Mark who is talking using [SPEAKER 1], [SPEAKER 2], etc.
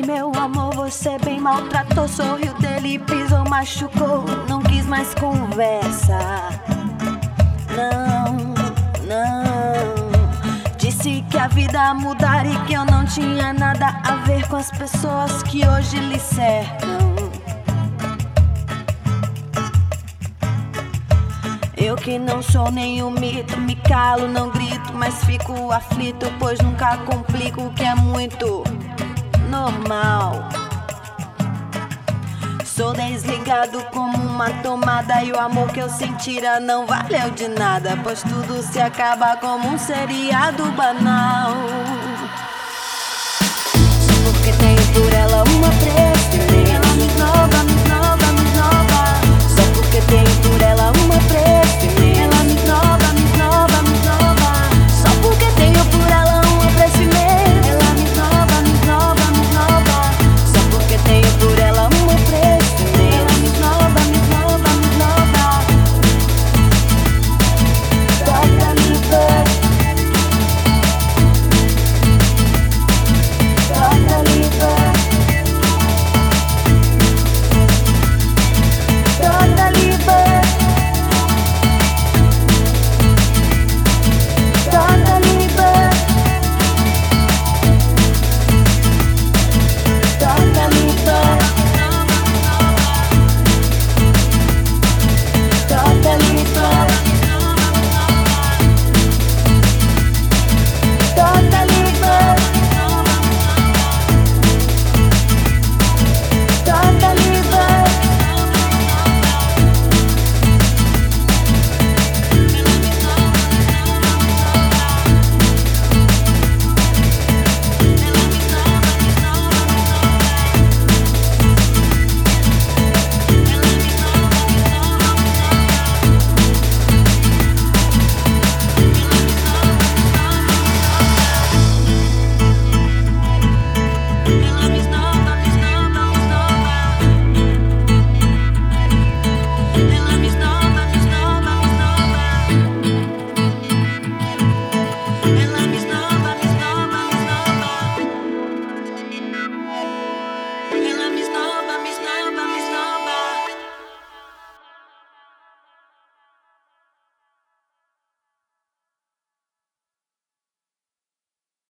[SPEAKER 1] meu amor, você bem maltratou. Sorriu dele, pisou, machucou. Não quis mais conversa. Não, não. Disse que a vida mudaria e que eu não tinha nada a ver com as pessoas que hoje lhe cercam. Eu que não sou nenhum mito, me calo, não grito, mas fico aflito, pois nunca complico o que é muito normal. Sou desligado como uma tomada e o amor que eu sentira não valeu de nada, pois tudo se acaba como um seriado banal. Só porque tenho por ela uma preferência. Ela me esnova, me esnova, me esnova. Só porque tenho por ela uma preferência.